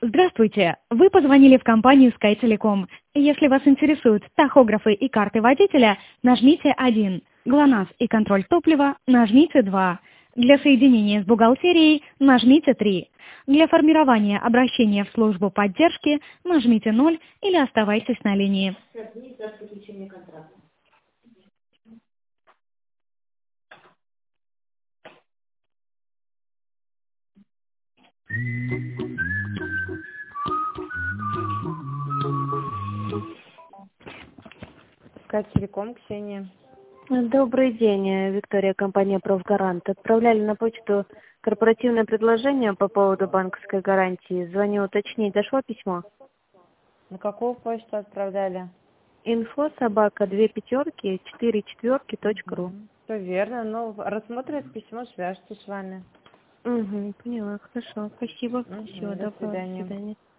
Здравствуйте! Вы позвонили в компанию SkyTelecom. Если вас интересуют тахографы и карты водителя, нажмите 1. ГЛОНАСС и контроль топлива, нажмите 2. Для соединения с бухгалтерией нажмите 3. Для формирования обращения в службу поддержки нажмите 0 или оставайтесь на линии. SkyTelecom, Ксения. Добрый день, Виктория, компания «Профгарант». Отправляли на почту корпоративное предложение по поводу банковской гарантии. Звоню уточнить, дошло письмо? На какую почту отправляли? info@2 5 4 4.ru. Все верно, но рассмотрит письмо, свяжется с вами. Поняла, хорошо, спасибо. Всего До доброго, до свидания. свидания.